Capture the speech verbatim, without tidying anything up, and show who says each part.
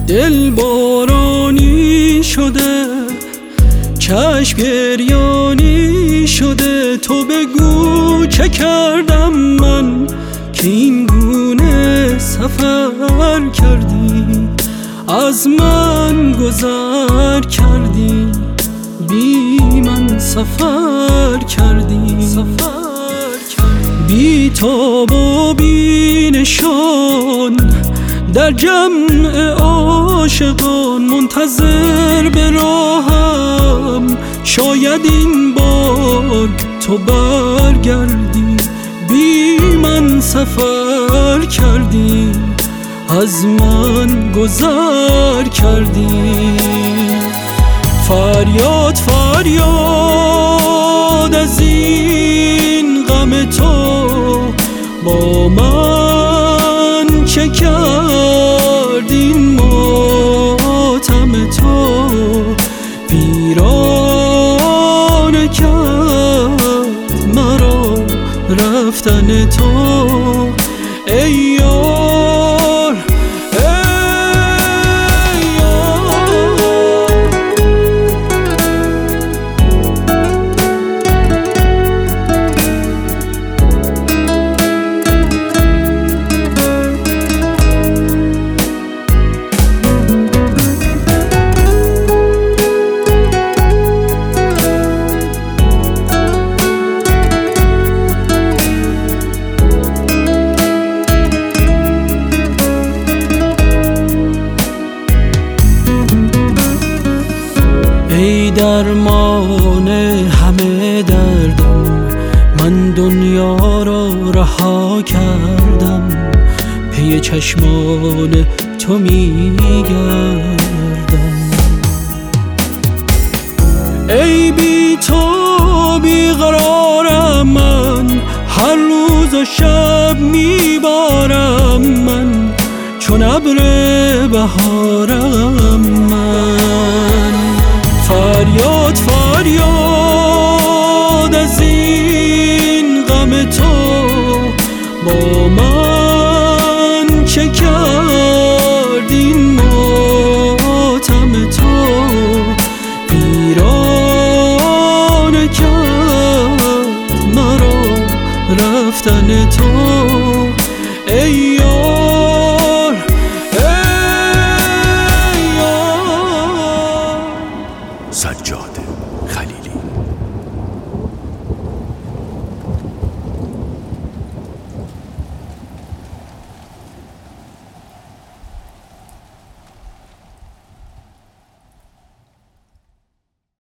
Speaker 1: دل بارانی شده، چشم گریانی شده. تو بگو چه کردم من که این گونه سفر کردی، از من گذر کردی، بی من سفر کردی. بی تاب و بی نشان در جمع عاشقان، منتظر به راهم شاید این بار تو برگردی. بی من سفر کردی، از من گذر کردی. فریاد فریاد از این غم تو، با من چه کرد این ماتم تو؟ ویرانه کرد مرا رفتن تو. ای یار ای یار، ای درمان همه دردم، من دنیا را رها کردم، پی چشمان تو می گردم. ای بی تو بی قرارم من، هر روز و شب می بارم من، چون ابر بهارم من. فریاد فریاد از این غم تو، با من چه کرد این ماتم تو؟ ویرانه کرد مرا رفتن تو. ای یار ای یار.
Speaker 2: سجاده